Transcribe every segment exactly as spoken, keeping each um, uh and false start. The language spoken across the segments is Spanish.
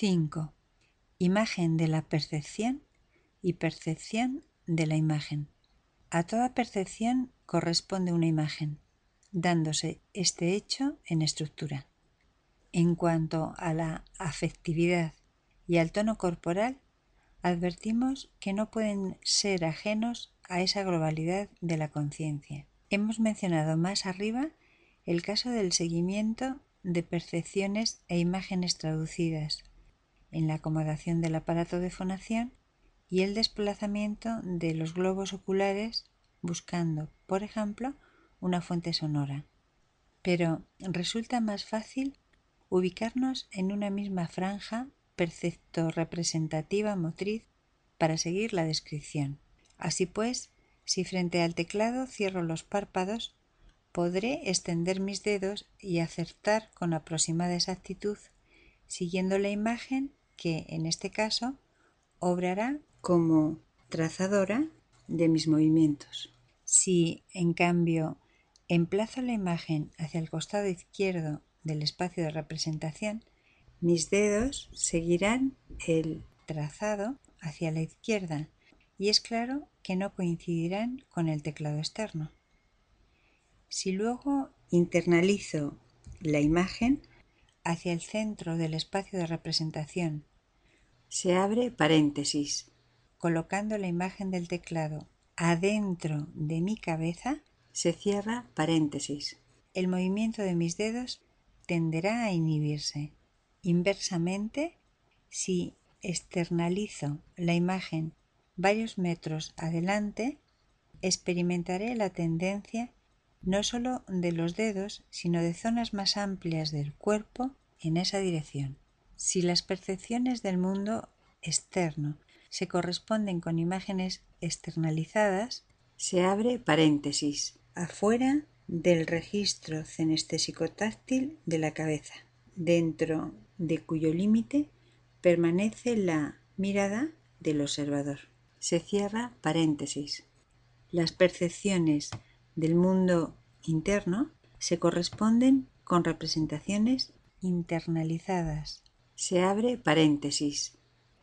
cinco. Imagen de la percepción y percepción de la imagen. A toda percepción corresponde una imagen, dándose este hecho en estructura. En cuanto a la afectividad y al tono corporal, advertimos que no pueden ser ajenos a esa globalidad de la conciencia. Hemos mencionado más arriba el caso del seguimiento de percepciones e imágenes traducidas en la acomodación del aparato de fonación y el desplazamiento de los globos oculares buscando, por ejemplo, una fuente sonora. Pero resulta más fácil ubicarnos en una misma franja percepto-representativa motriz para seguir la descripción. Así pues, si frente al teclado cierro los párpados, podré extender mis dedos y acertar con aproximada exactitud, siguiendo la imagen que, en este caso, obrará como trazadora de mis movimientos. Si, en cambio, emplazo la imagen hacia el costado izquierdo del espacio de representación, mis dedos seguirán el trazado hacia la izquierda y es claro que no coincidirán con el teclado externo. Si luego internalizo la imagen hacia el centro del espacio de representación, se abre paréntesis, colocando la imagen del teclado adentro de mi cabeza, se cierra paréntesis. El movimiento de mis dedos tenderá a inhibirse. Inversamente, si externalizo la imagen varios metros adelante, experimentaré la tendencia no solo de los dedos, sino de zonas más amplias del cuerpo en esa dirección. Si las percepciones del mundo externo se corresponden con imágenes externalizadas, se abre paréntesis, afuera del registro cenestésico-táctil de la cabeza, dentro de cuyo límite permanece la mirada del observador. Se cierra paréntesis. Las percepciones del mundo interno se corresponden con representaciones internalizadas. Se abre paréntesis,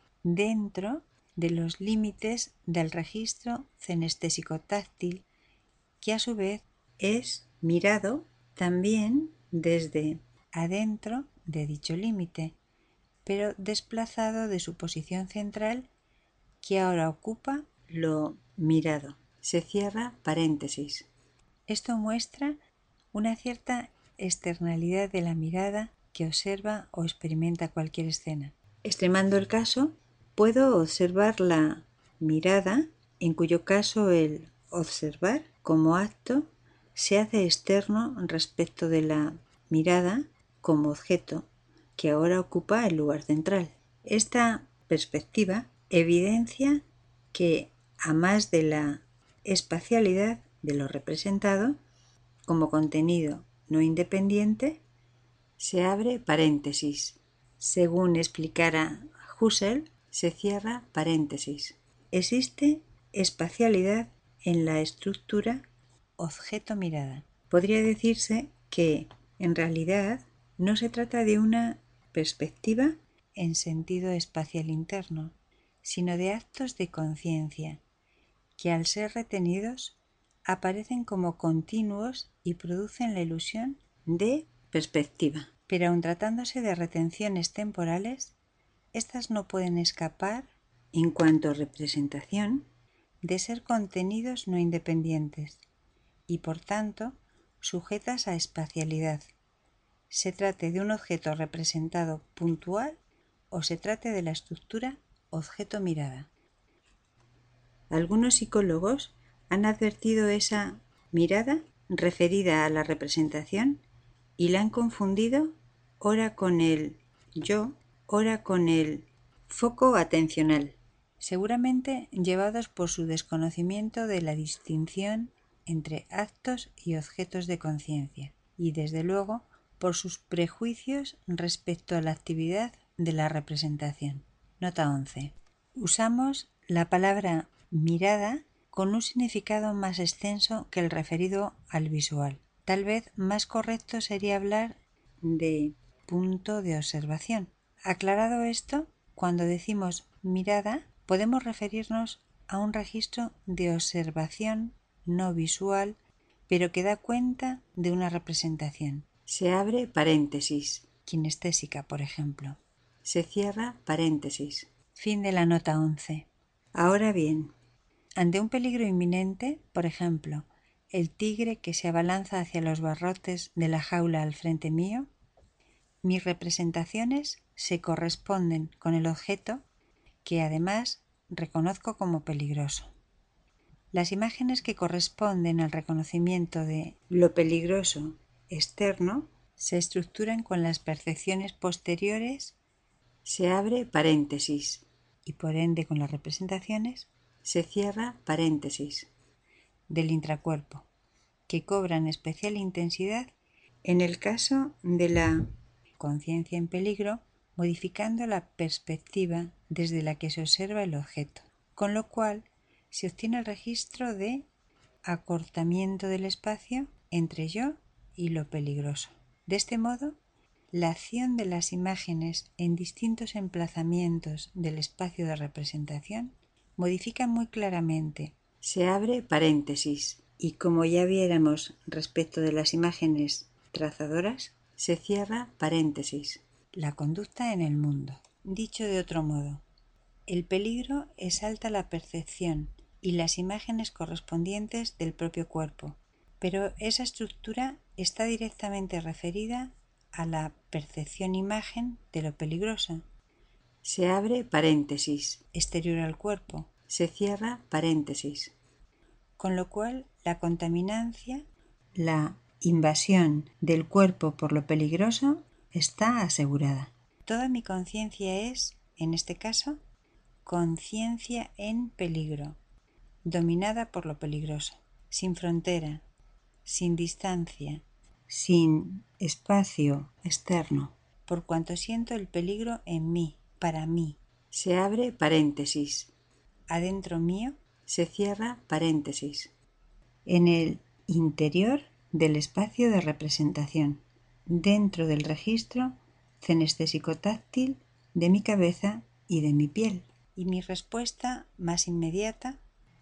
dentro de los límites del registro cenestésico-táctil, que a su vez es mirado también desde adentro de dicho límite, pero desplazado de su posición central, que ahora ocupa lo mirado. Se cierra paréntesis. Esto muestra una cierta externalidad de la mirada que observa o experimenta cualquier escena. Extremando el caso, puedo observar la mirada, en cuyo caso el observar como acto se hace externo respecto de la mirada como objeto, que ahora ocupa el lugar central. Esta perspectiva evidencia que, a más de la espacialidad de lo representado, como contenido no independiente, se abre paréntesis. Según explicara Husserl, se cierra paréntesis. Existe espacialidad en la estructura objeto-mirada. Podría decirse que, en realidad, no se trata de una perspectiva en sentido espacial interno, sino de actos de conciencia que, al ser retenidos, aparecen como continuos y producen la ilusión de perspectiva. Pero aun tratándose de retenciones temporales, éstas no pueden escapar, en cuanto a representación, de ser contenidos no independientes y, por tanto, sujetas a espacialidad, se trate de un objeto representado puntual o se trate de la estructura objeto-mirada. Algunos psicólogos han advertido esa mirada referida a la representación y la han confundido ora con el yo, ora con el foco atencional, seguramente llevados por su desconocimiento de la distinción entre actos y objetos de conciencia, y desde luego por sus prejuicios respecto a la actividad de la representación. Nota once. Usamos la palabra mirada con un significado más extenso que el referido al visual. Tal vez más correcto sería hablar de punto de observación, Aclarado esto, cuando decimos mirada, podemos referirnos a un registro de observación no visual, pero que da cuenta de una representación. Se abre paréntesis. Kinestésica, por ejemplo. Se cierra paréntesis. Fin de la nota once. Ahora bien, ante un peligro inminente, por ejemplo, el tigre que se abalanza hacia los barrotes de la jaula al frente mío, mis representaciones se corresponden con el objeto que además reconozco como peligroso. Las imágenes que corresponden al reconocimiento de lo peligroso externo se estructuran con las percepciones posteriores, se abre paréntesis, y por ende con las representaciones se cierra paréntesis, del intracuerpo, que cobran especial intensidad en el caso de la conciencia en peligro, modificando la perspectiva desde la que se observa el objeto, con lo cual se obtiene el registro de acortamiento del espacio entre yo y lo peligroso. De este modo, la acción de las imágenes en distintos emplazamientos del espacio de representación modifica muy claramente. Se abre paréntesis y, como ya viéramos respecto de las imágenes trazadoras, se cierra paréntesis. La conducta en el mundo. Dicho de otro modo, el peligro exalta la percepción y las imágenes correspondientes del propio cuerpo, pero esa estructura está directamente referida a la percepción-imagen de lo peligroso. Se abre paréntesis, exterior al cuerpo, se cierra paréntesis. Con lo cual, la contaminancia, la invasión del cuerpo por lo peligroso, está asegurada. Toda mi conciencia es, en este caso, conciencia en peligro, dominada por lo peligroso, sin frontera, sin distancia, sin espacio externo, por cuanto siento el peligro en mí, para mí. Se abre paréntesis. Adentro mío se cierra paréntesis. En el interior del espacio de representación, dentro del registro cenestésico-táctil de mi cabeza y de mi piel. Y mi respuesta más inmediata,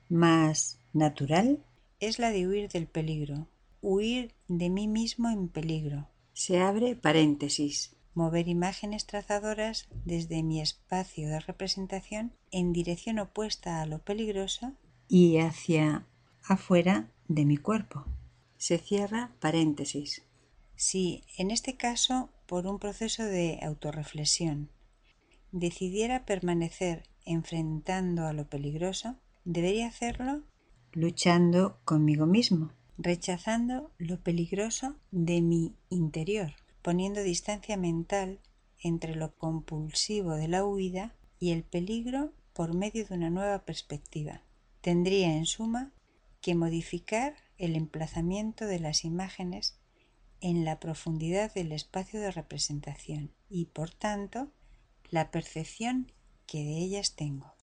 más natural, es la de huir del peligro, huir de mí mismo en peligro. Se abre paréntesis. Mover imágenes trazadoras desde mi espacio de representación en dirección opuesta a lo peligroso y hacia afuera de mi cuerpo. Se cierra paréntesis. Si, en este caso, por un proceso de autorreflexión, decidiera permanecer enfrentando a lo peligroso, debería hacerlo luchando conmigo mismo, rechazando lo peligroso de mi interior, poniendo distancia mental entre lo compulsivo de la huida y el peligro por medio de una nueva perspectiva. Tendría, en suma, que modificar el emplazamiento de las imágenes en la profundidad del espacio de representación y, por tanto, la percepción que de ellas tengo.